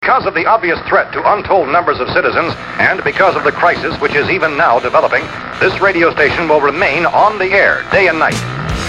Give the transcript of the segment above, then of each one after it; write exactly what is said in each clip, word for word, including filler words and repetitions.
Because of the obvious threat to untold numbers of citizens, and because of the crisis which is even now developing, this radio station will remain on the air day and night.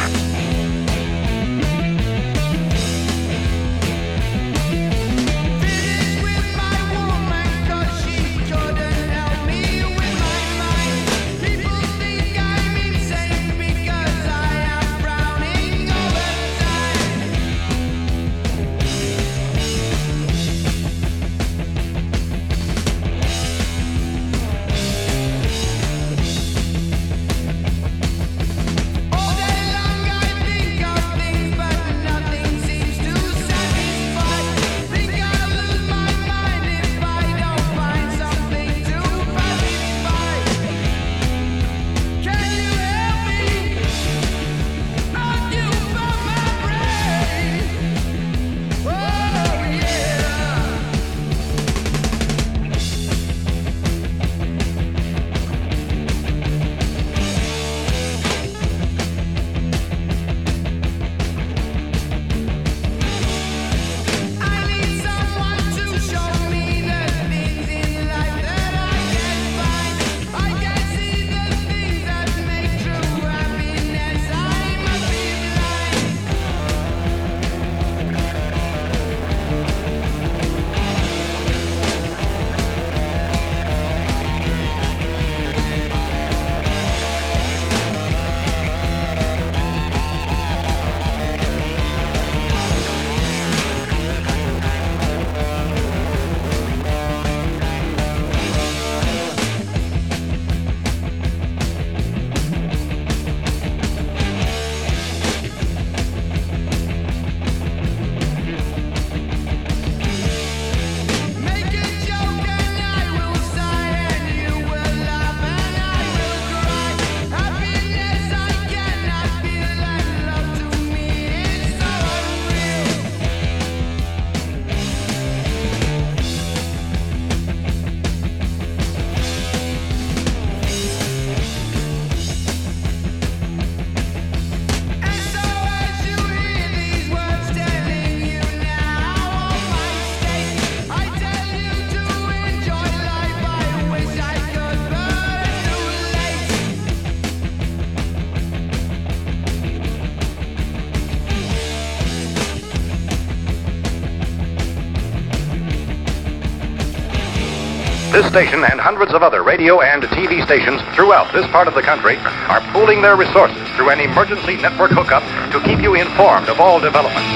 This station and hundreds of other radio and T V stations throughout this part of the country are pooling their resources through an emergency network hookup to keep you informed of all developments.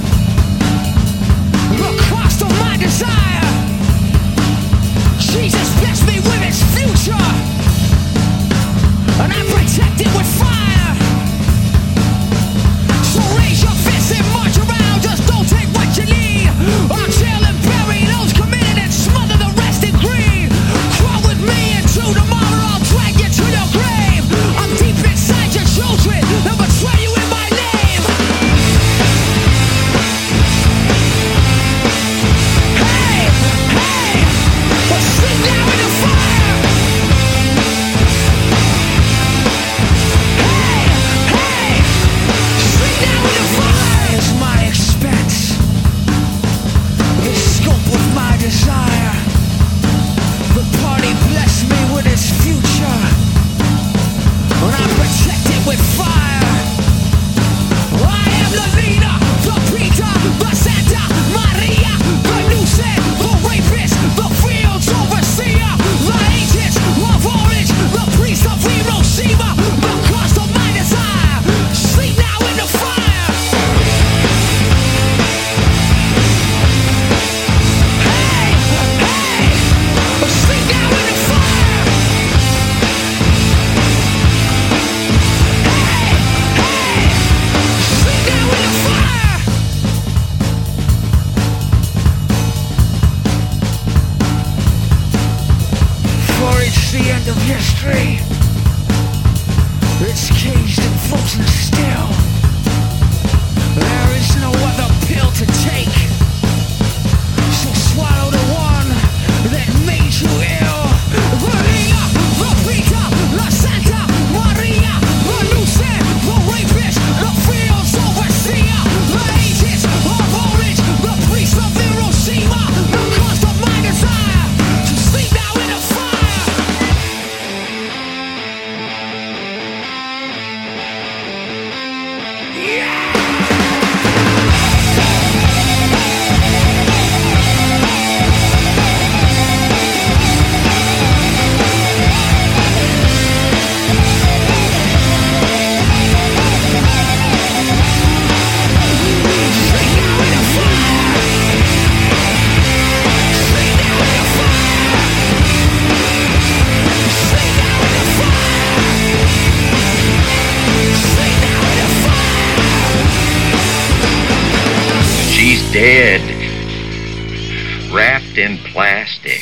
Jesus frozen still. There is no other pill to take, so swallow the one that made you ill. Maria, the Pita, La Santa Maria, the Lucid, the rapist, the fields overseer, the agents of orange, the priest of Hiroshima, the cost of my desire to sleep now in the fire. Yeah! She's dead, wrapped in plastic.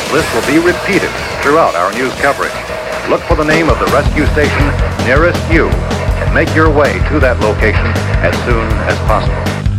list will be repeated throughout our news coverage. Look for the name of the rescue station nearest you and make your way to that location as soon as possible.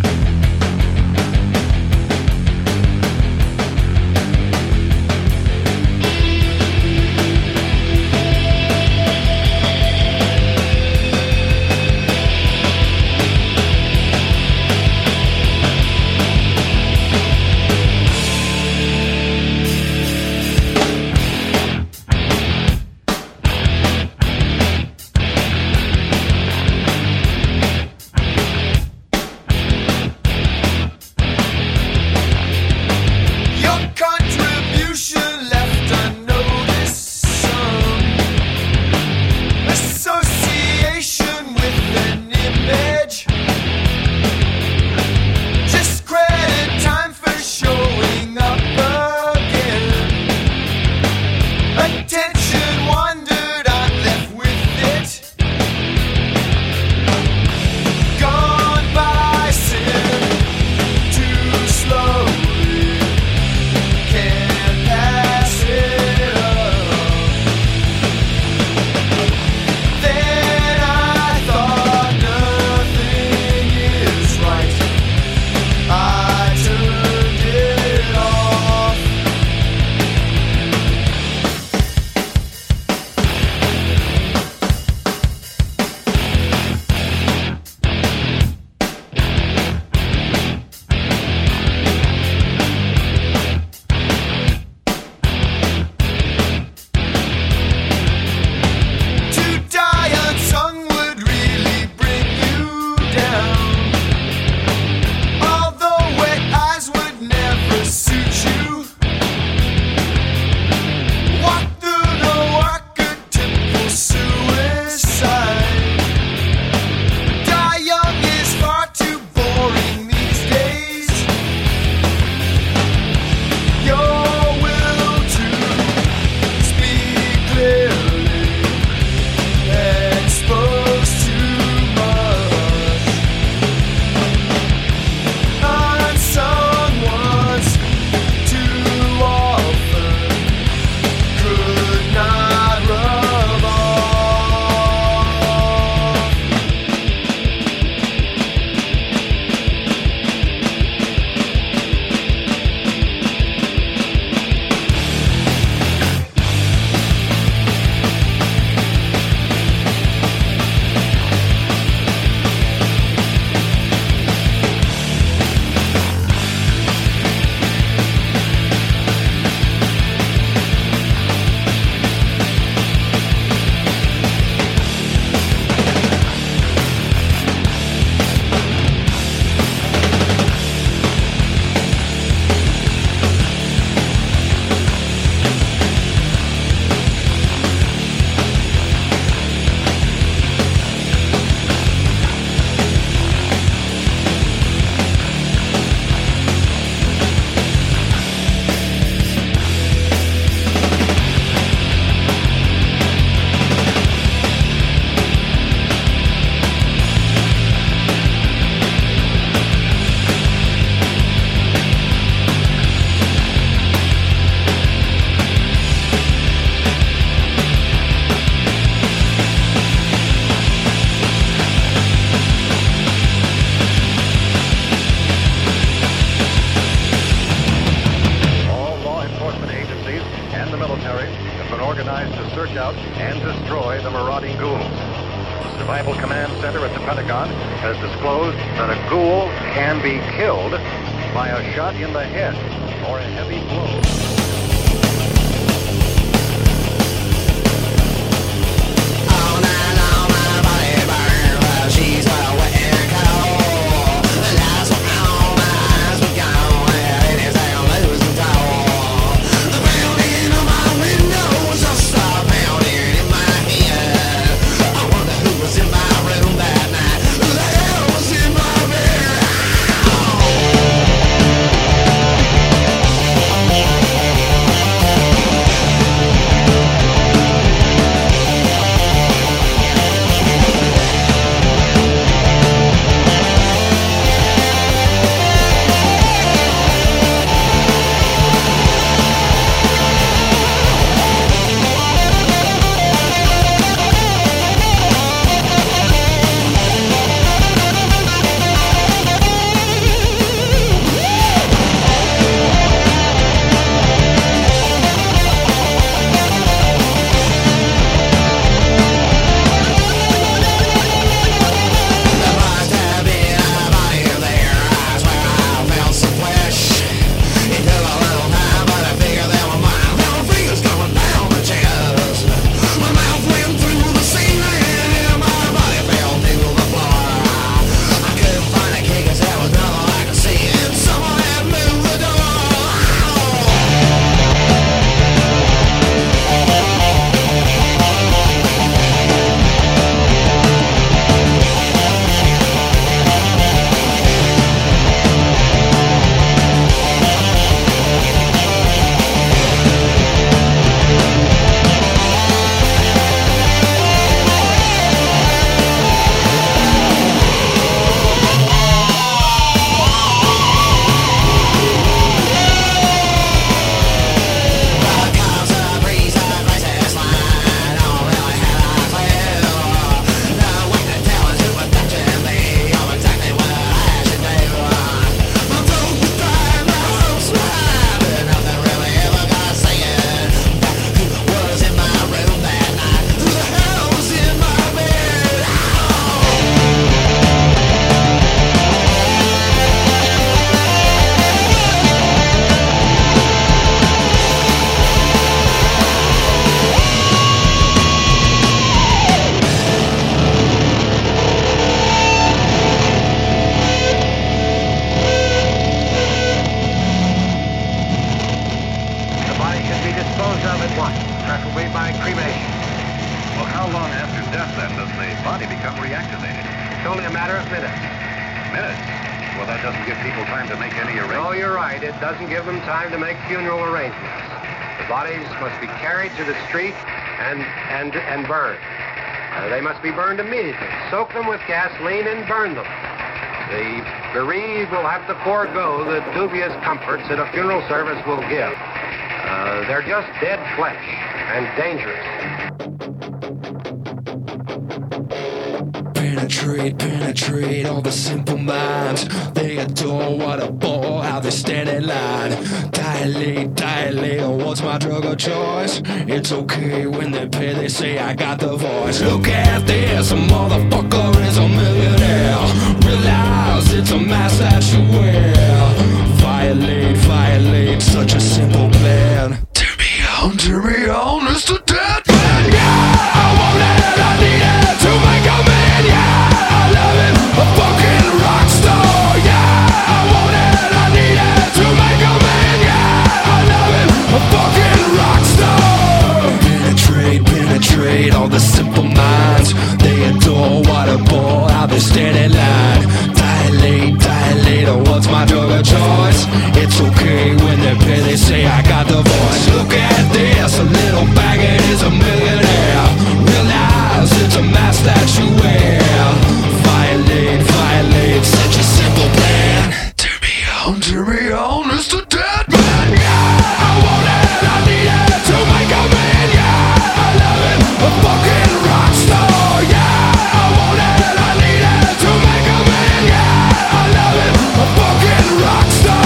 Has disclosed that a ghoul can be killed by a shot in the head or a heavy blow. We'll be right back. only a matter of minutes. Minutes? Well, that doesn't give people time to make any arrangements. Oh, you're right. It doesn't give them time to make funeral arrangements. The bodies must be carried to the street and and and burned. Uh, they must be burned immediately. Soak them with gasoline and burn them. The bereaved will have to forego the dubious comforts that a funeral service will give. Uh, they're just dead flesh and dangerous. Penetrate, penetrate all the simple minds. They adore what a bore, how they stand in line. Dilate, dilate, what's my drug of choice? It's okay when they pay, they say I got the voice. Look at this, a motherfucker is a millionaire. Realize it's a mask that you wear. Violate, violate, such a simple plan. Turn me on, turn me on, Mister Dead Man. Yeah, I want it, I need it to make a man. Yeah, I love it, a fucking rock star. Yeah, I want it, I need it to make a man. Yeah, I love it, a fucking rock star. Penetrate, penetrate all the simple minds. They adore what a bore, how they stand in line. Dilate, dilate, oh, what's my drug of choice? It's okay when they pay, they say I got the voice. Look at this, a little faggot is a millionaire. Realize it's a mask that you wear. Violate, violate, such a simple plan. Turn me on, turn me on, Mister Dead Man. Yeah, I want it, I need it to make a man. Yeah, I love it, a fucking rock star. Yeah, I want it, I need it to make a man. Yeah, I love it, a fucking rock star.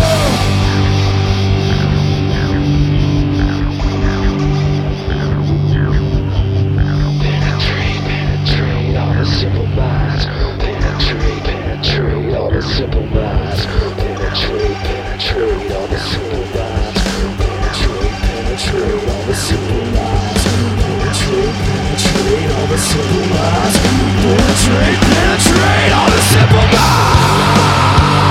Penetrate, penetrate all the simple minds. Penetrate, penetrate all the simple minds. Penetrate, penetrate all the simple minds. Penetrate, penetrate all the simple minds. Penetrate, penetrate all the simple minds. Penetrate, penetrate all the simple minds.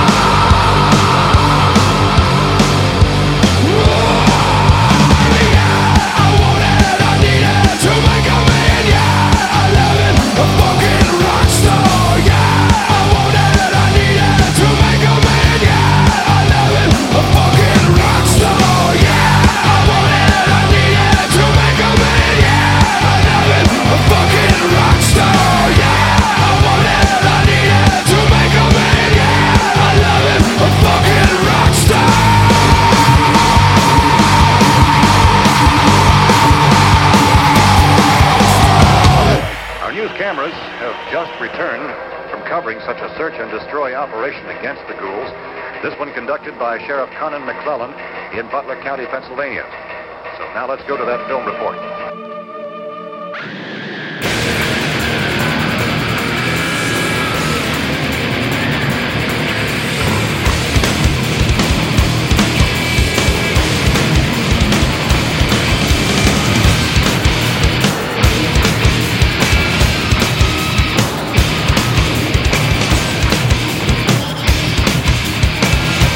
Cameras have just returned from covering such a search and destroy operation against the ghouls. This one conducted by Sheriff Conan McClellan in Butler County, Pennsylvania. So now let's go to that film report.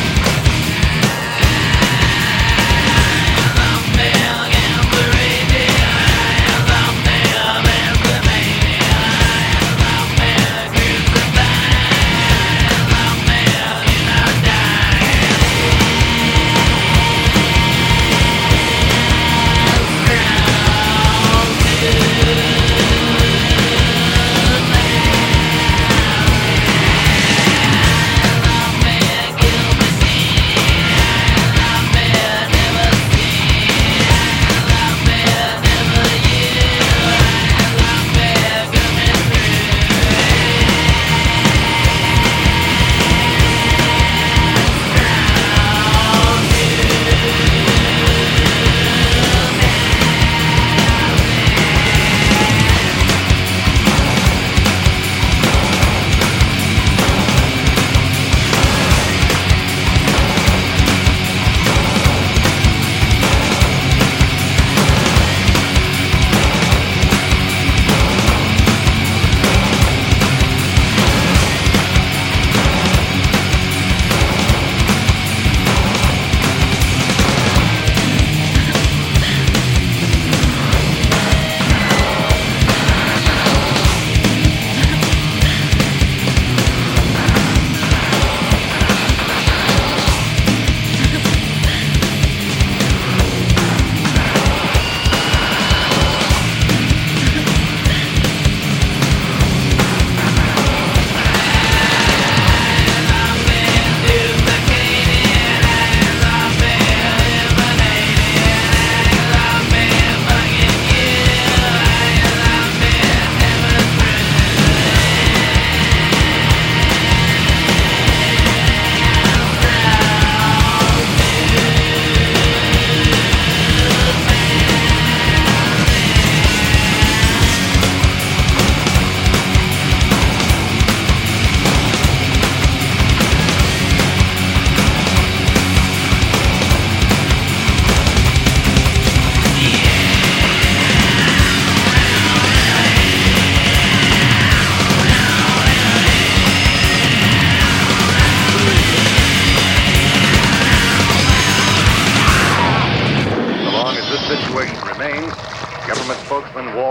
Million buried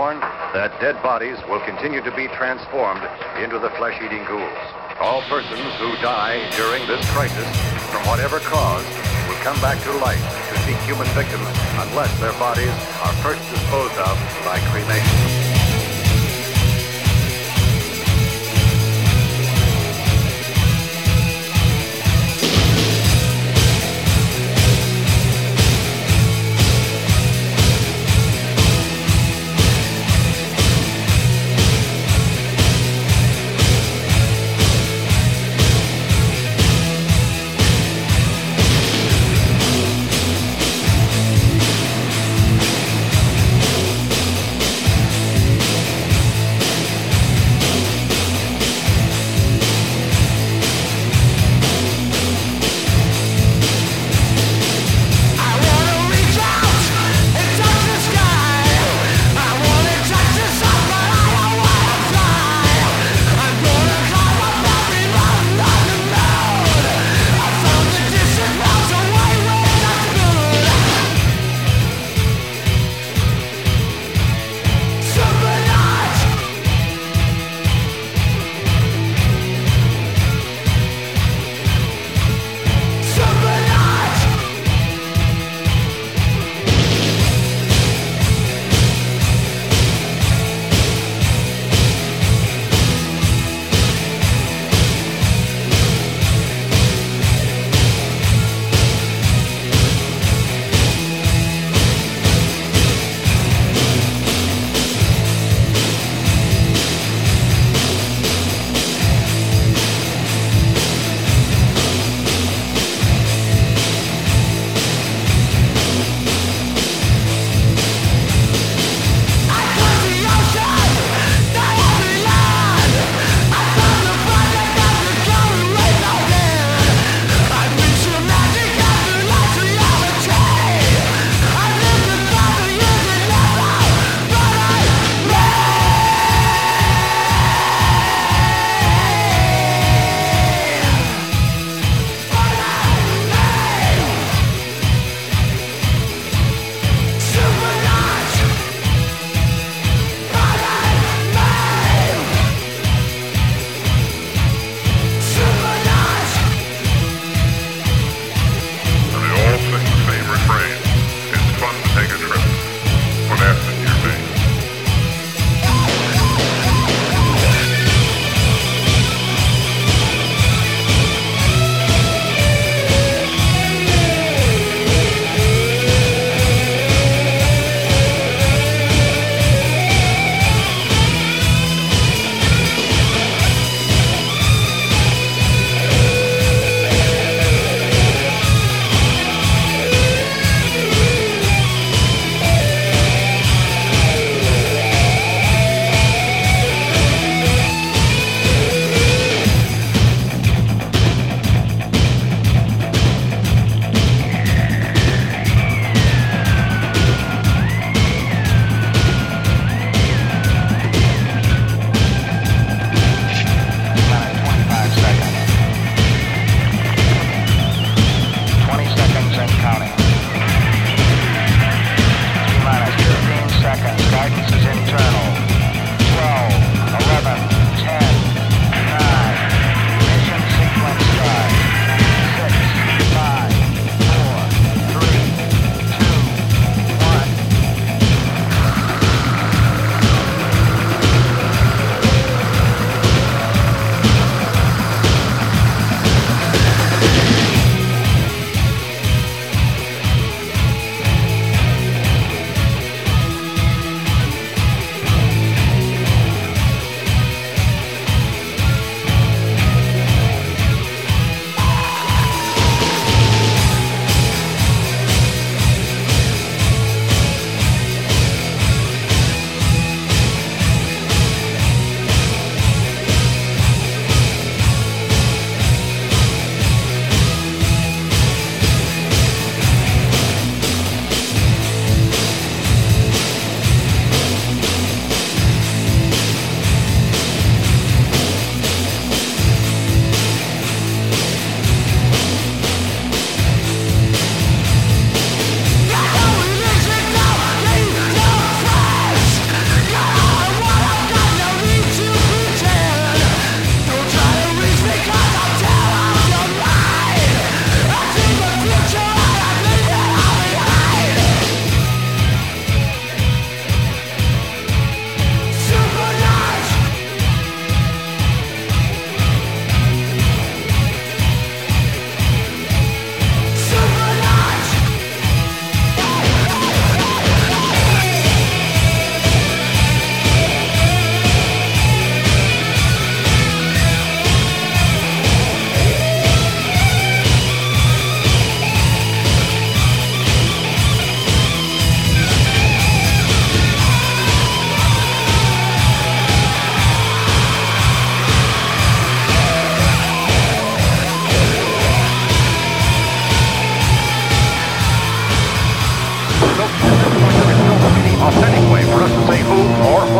warn that dead bodies will continue to be transformed into the flesh-eating ghouls. All persons who die during this crisis, from whatever cause, will come back to life to seek human victims unless their bodies are first disposed of by cremation.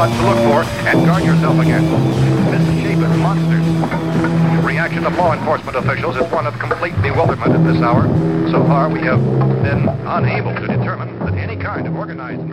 what to look for and guard yourself against misshapen monsters. The reaction of law enforcement officials is one of complete bewilderment at this hour. So far, we have been unable to determine that any kind of organized